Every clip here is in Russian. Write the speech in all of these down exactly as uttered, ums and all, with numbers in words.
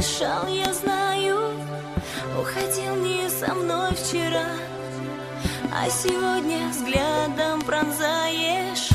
дышал, я знаю. Уходил не со мной вчера, а сегодня взглядом пронзаешь.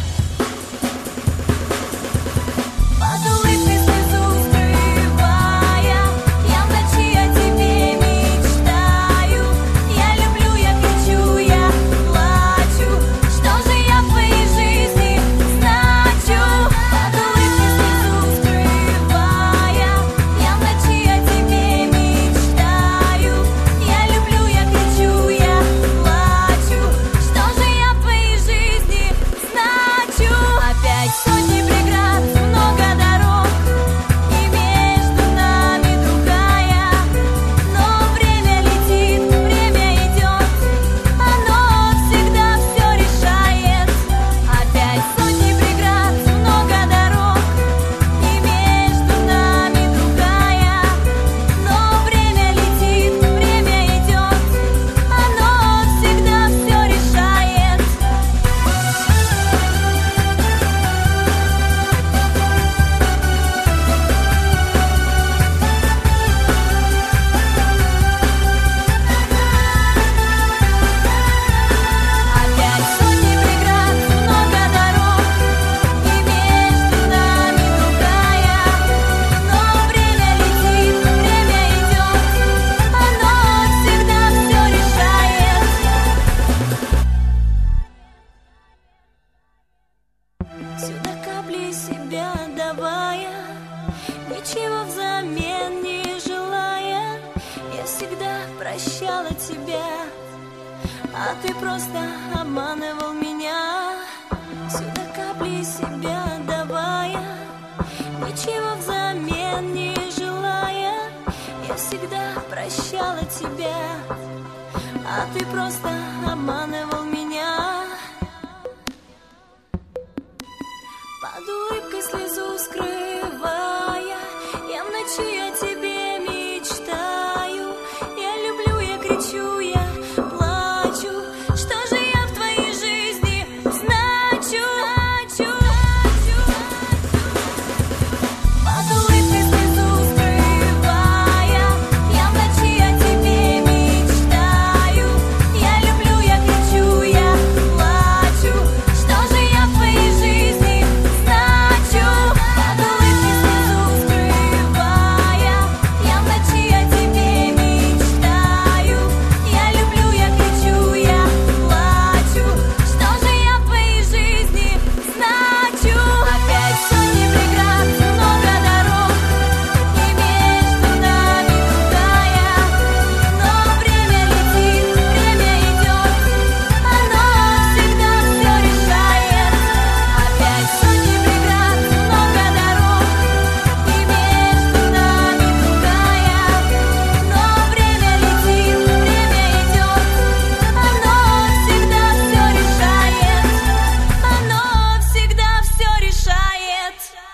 Под улыбкой слезу скрывая, я в ночи о тебе мечтаю. Я люблю, я кричу, я плачу. Что же я в твоей жизни значу? Под улыбкой слезу скрывая, я в ночи о тебе мечтаю. Я люблю, я кричу, я плачу. Что же я в твоей жизни значу? Опять сотни преград, много дорог, и между нами другая. Но время летит, время идет, оно всегда все решает. Опять сотни преград, много дорог, и между нами другая. Но время летит, время идет, оно всегда все решает. Опять сотни преград, много дорог, и между нами другая. Но время летит, время идет, оно всегда все решает. Сюда капли себя давая, ничего взамен не желая, я всегда прощала тебя, а ты просто обманывал меня. Сюда капли себя давая, ничего взамен не желая, я всегда прощала тебя, а ты просто обманывал меня. Под улыбкой слезу скрывая,